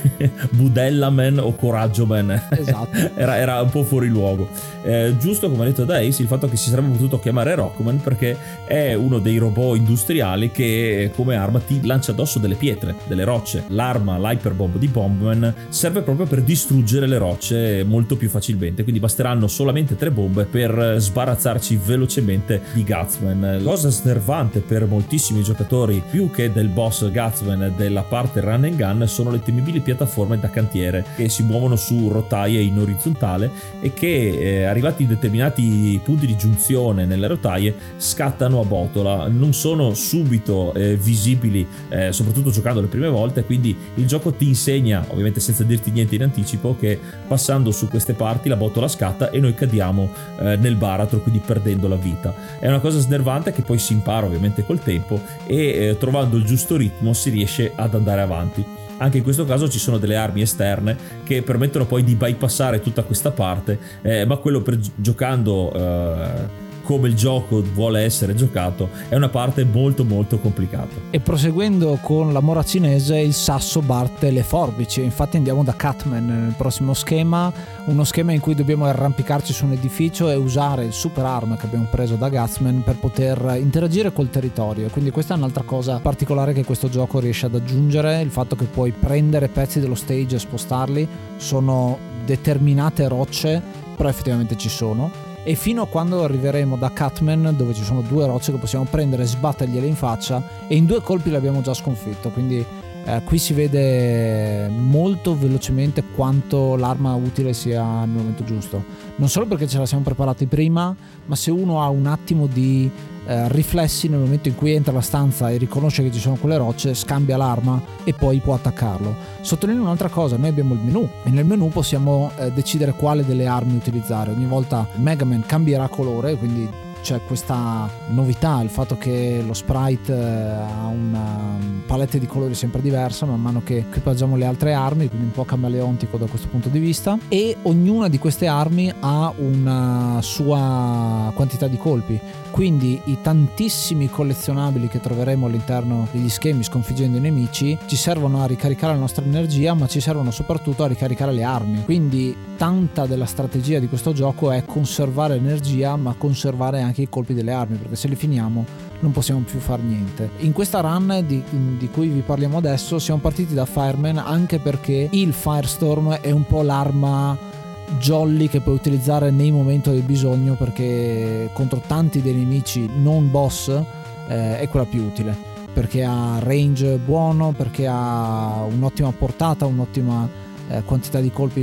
Budellaman o Coraggioman. Esatto. era, era un po' fuori luogo. Eh, giusto come ha detto Dace, il fatto che si sarebbe potuto chiamare Rockman perché è uno dei robot industriali che come arma ti lancia addosso delle pietre, delle rocce. L'arma, l'Hyperbomb di Bombman, serve proprio per distruggere le rocce molto più facilmente, quindi basteranno solamente tre bombe per sbarazzarci velocemente di Gutsman. Cosa snervante per moltissimi giocatori, più che del boss Gutsman della parte run and gun, sono le temibili piattaforme da cantiere che si muovono su rotaie in orizzontale e che eh, arrivati in determinati punti di giunzione nelle rotaie scattano a botola. Non sono subito eh, visibili, eh, soprattutto giocando le prime volte, quindi il gioco ti insegna, ovviamente senza dirti niente in anticipo, che passando su queste parti la botola scatta e noi cadiamo eh, nel baratro, quindi perdendo la vita. È una cosa snervante che poi si impara ovviamente col tempo e eh, trovando il giusto ritmo si riesce ad andare avanti. Anche in questo caso ci sono delle armi esterne che permettono poi di bypassare tutta questa parte, eh, ma quello per giocando eh, come il gioco vuole essere giocato è una parte molto molto complicata. E proseguendo con la mora cinese, il sasso batte le forbici. Infatti andiamo da Catman nel prossimo schema, uno schema in cui dobbiamo arrampicarci su un edificio e usare il super arma che abbiamo preso da Gutsman per poter interagire col territorio. Quindi questa è un'altra cosa particolare che questo gioco riesce ad aggiungere, il fatto che puoi prendere pezzi dello stage e spostarli. Sono determinate rocce, però effettivamente ci sono, e fino a quando arriveremo da Catman, dove ci sono due rocce che possiamo prendere e sbattergliele in faccia, e in due colpi l'abbiamo già sconfitto. Quindi eh, qui si vede molto velocemente quanto l'arma utile sia nel momento giusto, non solo perché ce la siamo preparati prima, ma se uno ha un attimo di eh, riflessi nel momento in cui entra la stanza e riconosce che ci sono quelle rocce, scambia l'arma e poi può attaccarlo. Sottolineo un'altra cosa: noi abbiamo il menu e nel menu possiamo eh, decidere quale delle armi utilizzare. Ogni volta Mega Man cambierà colore, quindi c'è questa novità, il fatto che lo sprite ha una palette di colori sempre diversa man mano che equipaggiamo le altre armi, quindi un po' camaleontico da questo punto di vista, e ognuna di queste armi ha una sua quantità di colpi, quindi i tantissimi collezionabili che troveremo all'interno degli schemi sconfiggendo i nemici ci servono a ricaricare la nostra energia, ma ci servono soprattutto a ricaricare le armi. Quindi tanta della strategia di questo gioco è conservare energia, ma conservare anche i colpi delle armi, perché se li finiamo non possiamo più fare niente. In questa run di, di cui vi parliamo adesso siamo partiti da Fireman, anche perché il Firestorm è un po' l'arma jolly che puoi utilizzare nei momenti del bisogno, perché contro tanti dei nemici non boss eh, è quella più utile, perché ha range buono, perché ha un'ottima portata, un'ottima eh, quantità di colpi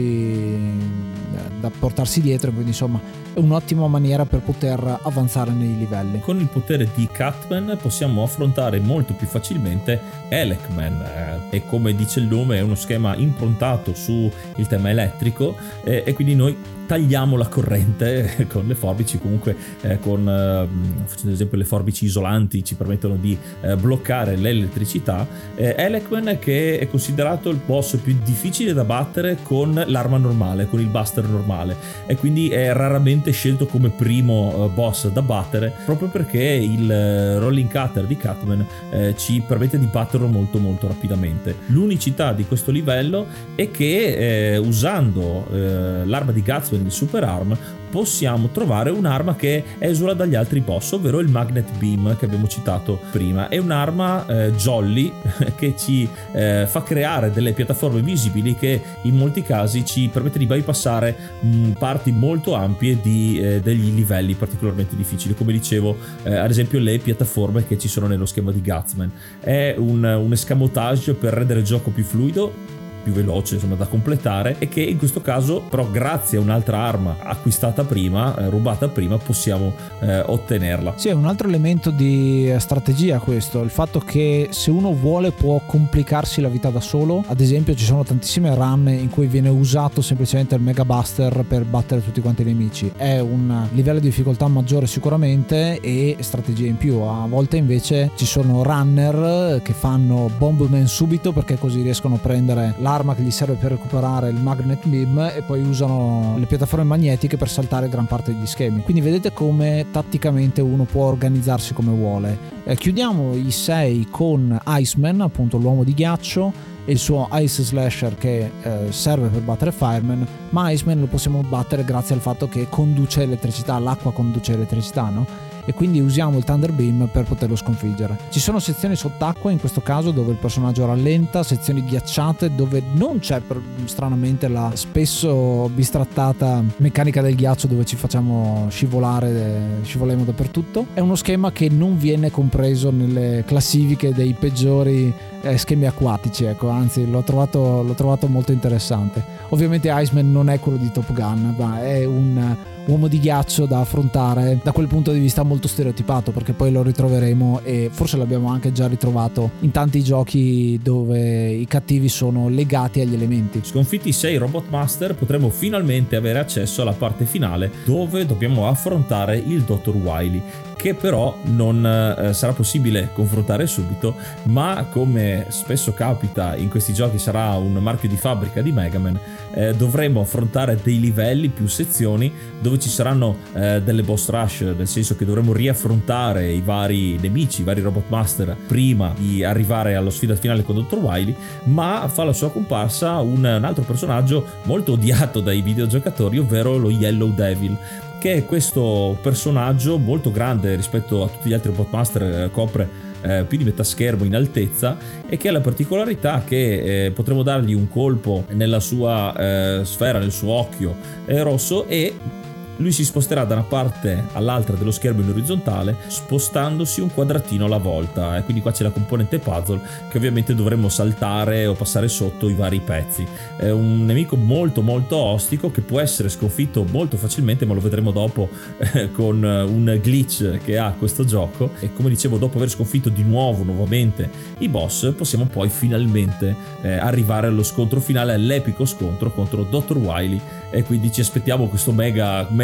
eh, da portarsi dietro, quindi insomma è un'ottima maniera per poter avanzare nei livelli. Con il potere di Catman possiamo affrontare molto più facilmente Elecman eh, e come dice il nome è uno schema improntato sul tema elettrico eh, e quindi noi tagliamo la corrente con le forbici, comunque eh, con eh, facendo esempio le forbici isolanti ci permettono di eh, bloccare l'elettricità. eh, Elecman, che è considerato il boss più difficile da battere con l'arma normale, con il buster normale, e quindi è raramente scelto come primo eh, boss da battere, proprio perché il eh, rolling cutter di Catman eh, ci permette di batterlo molto molto rapidamente. L'unicità di questo livello è che eh, usando eh, l'arma di Gutsman, il Super Arm, possiamo trovare un'arma che esula dagli altri boss, ovvero il Magnet Beam che abbiamo citato prima. È un'arma eh, jolly che ci eh, fa creare delle piattaforme visibili che in molti casi ci permette di bypassare mh, parti molto ampie di, eh, degli livelli particolarmente difficili, come dicevo eh, ad esempio le piattaforme che ci sono nello schema di Gutsman. È un, un escamotage per rendere il gioco più fluido, più veloce, insomma, da completare, e che in questo caso però grazie a un'altra arma acquistata prima, eh, rubata prima, possiamo eh, ottenerla. Sì, è un altro elemento di strategia questo, il fatto che se uno vuole può complicarsi la vita da solo. Ad esempio ci sono tantissime run in cui viene usato semplicemente il Mega Buster per battere tutti quanti i nemici. È un livello di difficoltà maggiore sicuramente e strategia in più. A volte invece ci sono runner che fanno Bombman subito, perché così riescono a prendere l'arma che gli serve per recuperare il Magnet Beam e poi usano le piattaforme magnetiche per saltare gran parte degli schemi. Quindi vedete come tatticamente uno può organizzarsi come vuole. Eh, chiudiamo i sei con Iceman, appunto l'uomo di ghiaccio, e il suo Ice Slasher che eh, serve per battere Fireman, ma Iceman lo possiamo battere grazie al fatto che conduce elettricità, l'acqua conduce elettricità, no? E quindi usiamo il Thunder Beam per poterlo sconfiggere. Ci sono sezioni sott'acqua in questo caso dove il personaggio rallenta, sezioni ghiacciate dove non c'è per, stranamente la spesso bistrattata meccanica del ghiaccio dove ci facciamo scivolare, scivoliamo dappertutto. È uno schema che non viene compreso nelle classifiche dei peggiori eh, schemi acquatici, ecco, anzi l'ho trovato, l'ho trovato molto interessante. Ovviamente Iceman non è quello di Top Gun, ma è un uomo di ghiaccio da affrontare da quel punto di vista molto stereotipato, perché poi lo ritroveremo e forse l'abbiamo anche già ritrovato in tanti giochi dove i cattivi sono legati agli elementi. Sconfitti i sei Robot Master potremo finalmente avere accesso alla parte finale dove dobbiamo affrontare il dottor Wily, che però non eh, sarà possibile confrontare subito, ma come spesso capita in questi giochi sarà un marchio di fabbrica di Mega Man, eh, dovremo affrontare dei livelli, più sezioni, dove ci saranno eh, delle boss rush, nel senso che dovremo riaffrontare i vari nemici, i vari Robot Master prima di arrivare alla sfida finale con dottor Wily, ma fa la sua comparsa un, un altro personaggio molto odiato dai videogiocatori, ovvero lo Yellow Devil, che è questo personaggio molto grande rispetto a tutti gli altri Robot Master, eh, copre eh, più di metà schermo in altezza e che ha la particolarità che eh, potremo dargli un colpo nella sua eh, sfera, nel suo occhio eh, rosso, e lui si sposterà da una parte all'altra dello schermo in orizzontale spostandosi un quadratino alla volta, e quindi qua c'è la componente puzzle che ovviamente dovremo saltare o passare sotto i vari pezzi. È un nemico molto molto ostico che può essere sconfitto molto facilmente, ma lo vedremo dopo eh, con un glitch che ha questo gioco. E come dicevo, dopo aver sconfitto di nuovo nuovamente i boss, possiamo poi finalmente eh, arrivare allo scontro finale, all'epico scontro contro dottor Wily, e quindi ci aspettiamo questo mega mega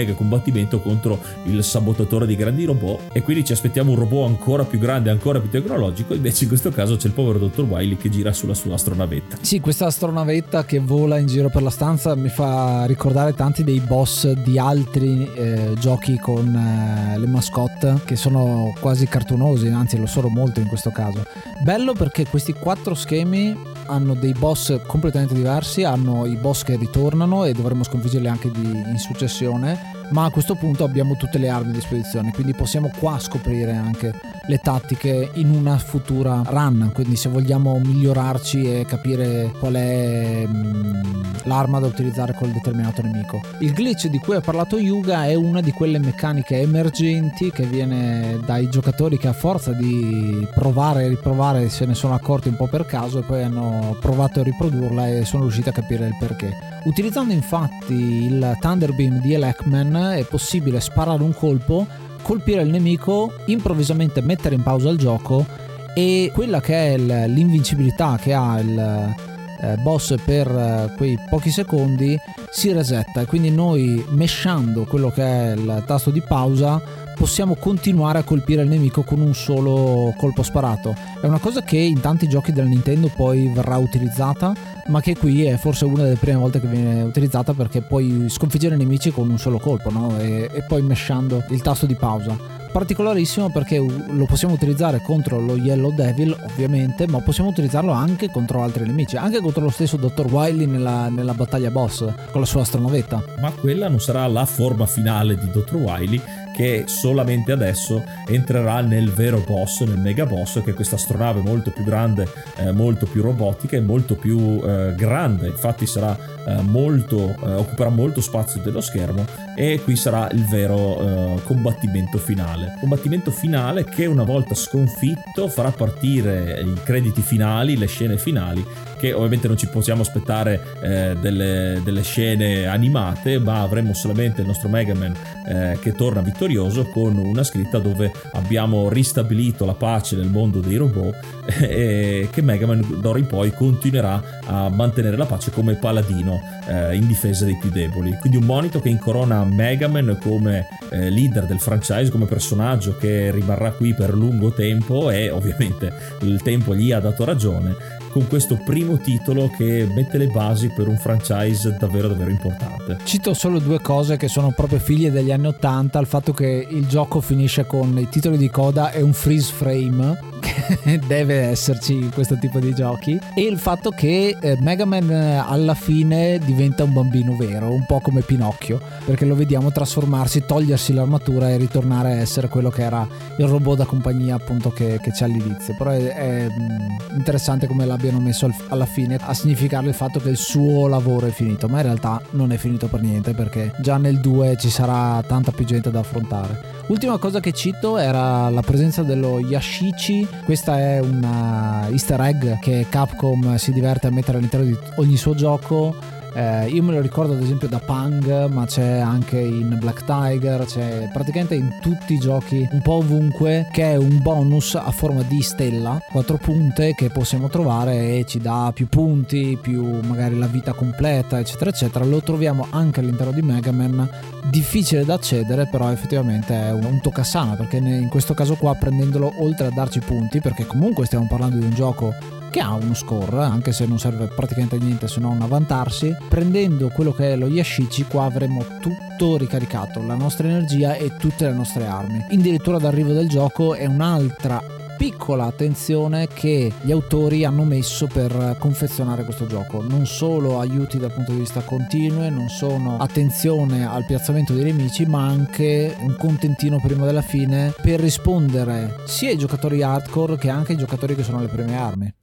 mega combattimento contro il sabotatore di grandi robot, e quindi ci aspettiamo un robot ancora più grande, ancora più tecnologico. Invece in questo caso c'è il povero dottor Wily che gira sulla sua astronavetta. Sì, questa astronavetta che vola in giro per la stanza mi fa ricordare tanti dei boss di altri eh, giochi con eh, le mascotte, che sono quasi cartunosi, anzi lo sono molto in questo caso. Bello perché questi quattro schemi hanno dei boss completamente diversi, hanno i boss che ritornano e dovremo sconfiggerli anche di, in successione, ma a questo punto abbiamo tutte le armi a disposizione, quindi possiamo qua scoprire anche le tattiche in una futura run, quindi se vogliamo migliorarci e capire qual è mh, l'arma da utilizzare col determinato nemico. Il glitch di cui ha parlato Yuga è una di quelle meccaniche emergenti che viene dai giocatori che a forza di provare e riprovare se ne sono accorti un po' per caso e poi hanno provato a riprodurla e sono riusciti a capire il perché. Utilizzando infatti il Thunder Beam di Elecman è possibile sparare un colpo, colpire il nemico, improvvisamente mettere in pausa il gioco, e quella che è l'invincibilità che ha il eh, boss per eh, quei pochi secondi si resetta, e quindi noi meshando quello che è il tasto di pausa possiamo continuare a colpire il nemico con un solo colpo sparato. È una cosa che in tanti giochi della Nintendo poi verrà utilizzata, ma che qui è forse una delle prime volte che viene utilizzata, perché puoi sconfiggere i nemici con un solo colpo, no? e, e poi meshando il tasto di pausa. Particolarissimo perché lo possiamo utilizzare contro lo Yellow Devil ovviamente, ma possiamo utilizzarlo anche contro altri nemici, anche contro lo stesso dottor Wily nella, nella battaglia boss con la sua astronavetta. Ma quella non sarà la forma finale di dottor Wily, che solamente adesso entrerà nel vero boss, nel mega boss, che è questa astronave molto più grande, eh, molto più robotica e molto più eh, grande. Infatti sarà eh, molto eh, occuperà molto spazio dello schermo, e qui sarà il vero eh, combattimento finale combattimento finale che una volta sconfitto farà partire i crediti finali, le scene finali, che ovviamente non ci possiamo aspettare eh, delle, delle scene animate, ma avremo solamente il nostro Mega Man eh, che torna vittorioso con una scritta dove abbiamo ristabilito la pace nel mondo dei robot, e che Mega Man d'ora in poi continuerà a mantenere la pace come paladino eh, in difesa dei più deboli. Quindi un monito che incorona Mega Man come eh, leader del franchise, come personaggio che rimarrà qui per lungo tempo, e ovviamente il tempo gli ha dato ragione, con questo primo titolo che mette le basi per un franchise davvero davvero importante. Cito solo due cose che sono proprio figlie degli anni ottanta: il fatto che il gioco finisce con i titoli di coda e un freeze frame, che deve esserci in questo tipo di giochi, e il fatto che eh, Mega Man alla fine diventa un bambino vero, un po' come Pinocchio, perché lo vediamo trasformarsi, togliersi l'armatura e ritornare a essere quello che era il robot da compagnia appunto che, che c'è all'inizio. Però è, è mh, interessante come l'abbiano messo al, alla fine a significare il fatto che il suo lavoro è finito, ma in realtà non è finito per niente, perché già nel due ci sarà tanta più gente da affrontare. Ultima cosa che cito era la presenza dello Yashichi. Questa è una easter egg che Capcom si diverte a mettere all'interno di ogni suo gioco. Eh, io me lo ricordo ad esempio da Pang, ma c'è anche in Black Tiger, c'è praticamente in tutti i giochi, un po' ovunque, che è un bonus a forma di stella, quattro punte, che possiamo trovare e ci dà più punti, più magari la vita completa, eccetera eccetera. Lo troviamo anche all'interno di Mega Man, difficile da accedere, però effettivamente è un, un toccasana, perché in questo caso qua, prendendolo, oltre a darci punti, perché comunque stiamo parlando di un gioco che ha uno score, anche se non serve praticamente a niente se non a vantarsi, prendendo quello che è lo Yashichi qua avremo tutto ricaricato, la nostra energia e tutte le nostre armi. Addirittura d'arrivo del gioco è un'altra piccola attenzione che gli autori hanno messo per confezionare questo gioco: non solo aiuti dal punto di vista continuo, non sono attenzione al piazzamento dei nemici, ma anche un contentino prima della fine per rispondere sia ai giocatori hardcore che anche ai giocatori che sono alle prime armi.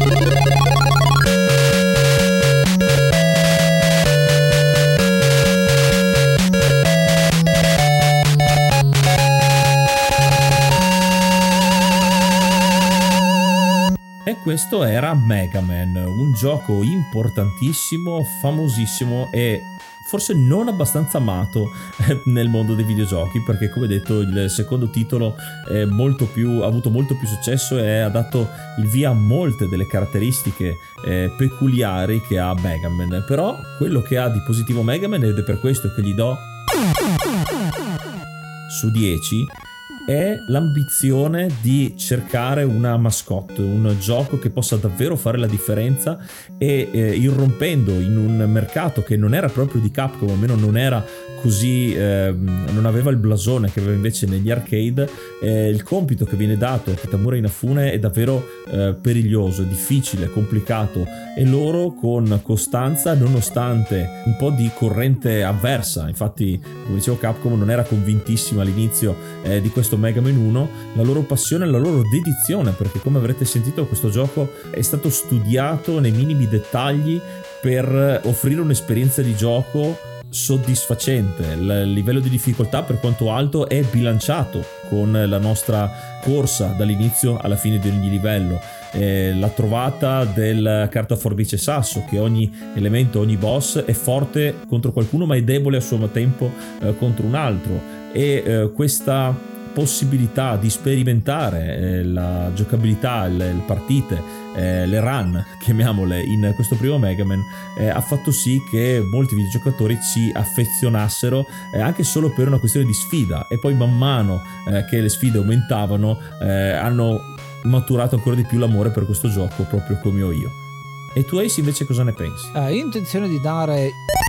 E questo era Mega Man, un gioco importantissimo, famosissimo e forse non abbastanza amato nel mondo dei videogiochi, perché come detto il secondo titolo è molto più, ha avuto molto più successo e ha dato il via a molte delle caratteristiche eh, peculiari che ha Mega Man. Però quello che ha di positivo Mega Man, ed è per questo che gli do su dieci è l'ambizione di cercare una mascotte, un gioco che possa davvero fare la differenza e eh, irrompendo in un mercato che non era proprio di Capcom, o almeno non era così, eh, non aveva il blasone che aveva invece negli arcade, eh, il compito che viene dato a Kitamura Inafune è davvero eh, periglioso, difficile, complicato, e loro con costanza, nonostante un po' di corrente avversa, infatti come dicevo Capcom non era convintissima all'inizio eh, di questo Mega Man uno, la loro passione, la loro dedizione, perché come avrete sentito questo gioco è stato studiato nei minimi dettagli per offrire un'esperienza di gioco soddisfacente. Il livello di difficoltà, per quanto alto, è bilanciato con la nostra corsa dall'inizio alla fine di ogni livello. Eh, la trovata del carta forbice sasso, che ogni elemento, ogni boss è forte contro qualcuno ma è debole a suo tempo eh, contro un altro, e eh, questa possibilità di sperimentare eh, la giocabilità, le, le partite, eh, le run, chiamiamole, in questo primo Mega Man eh, ha fatto sì che molti videogiocatori ci affezionassero eh, anche solo per una questione di sfida, e poi man mano eh, che le sfide aumentavano eh, hanno maturato ancora di più l'amore per questo gioco, proprio come ho io. E tu, Ace, invece cosa ne pensi? Eh, io ho intenzione di dare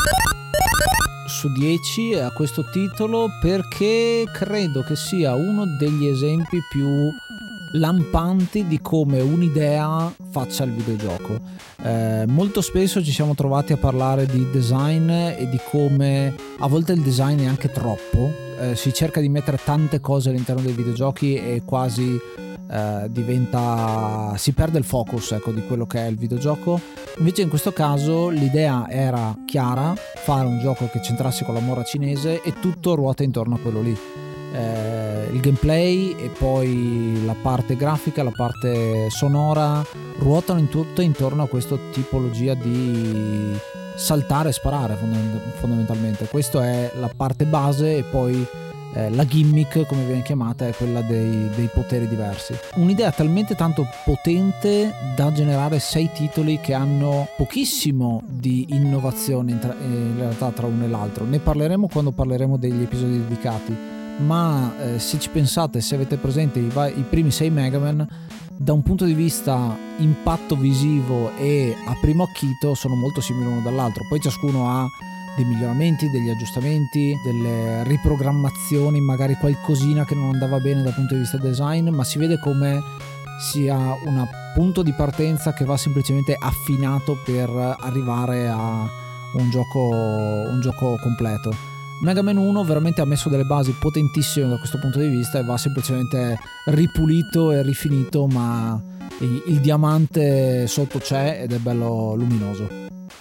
su dieci a questo titolo perché credo che sia uno degli esempi più lampanti di come un'idea faccia il videogioco. Eh, molto spesso ci siamo trovati a parlare di design e di come a volte il design è anche troppo, eh, si cerca di mettere tante cose all'interno dei videogiochi e quasi eh, diventa si perde il focus, ecco, di quello che è il videogioco. Invece in questo caso l'idea era chiara, fare un gioco che c'entrasse con la mora cinese e tutto ruota intorno a quello lì. Eh, il gameplay e poi la parte grafica, la parte sonora ruotano in tutto intorno a questa tipologia di saltare e sparare fondamentalmente. Questa è la parte base, e poi eh, la gimmick, come viene chiamata, è quella dei, dei poteri diversi. Un'idea talmente tanto potente da generare sei titoli che hanno pochissimo di innovazione in, tra, in realtà tra uno e l'altro. Ne parleremo quando parleremo degli episodi dedicati, ma eh, se ci pensate, se avete presente i, i primi sei Mega Man, da un punto di vista impatto visivo e a primo acchito sono molto simili uno dall'altro. Poi ciascuno ha dei miglioramenti, degli aggiustamenti, delle riprogrammazioni, magari qualcosina che non andava bene dal punto di vista design, ma si vede come sia un punto di partenza che va semplicemente affinato per arrivare a un gioco, un gioco completo. Mega Man uno veramente ha messo delle basi potentissime da questo punto di vista e va semplicemente ripulito e rifinito, ma il, il diamante sotto c'è ed è bello luminoso.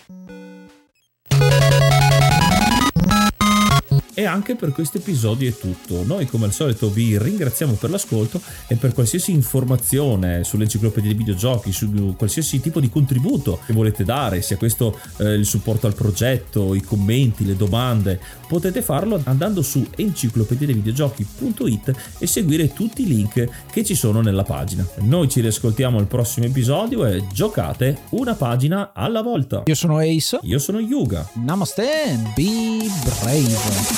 E anche per questo episodio è tutto. Noi come al solito vi ringraziamo per l'ascolto, e per qualsiasi informazione sull'enciclopedia dei videogiochi, su qualsiasi tipo di contributo che volete dare, sia questo eh, il supporto al progetto, i commenti, le domande, potete farlo andando su enciclopedia dei videogiochi punto it e seguire tutti i link che ci sono nella pagina. Noi ci riascoltiamo al prossimo episodio e giocate una pagina alla volta. Io sono Ace. Io sono Yuga. Namaste and be brave.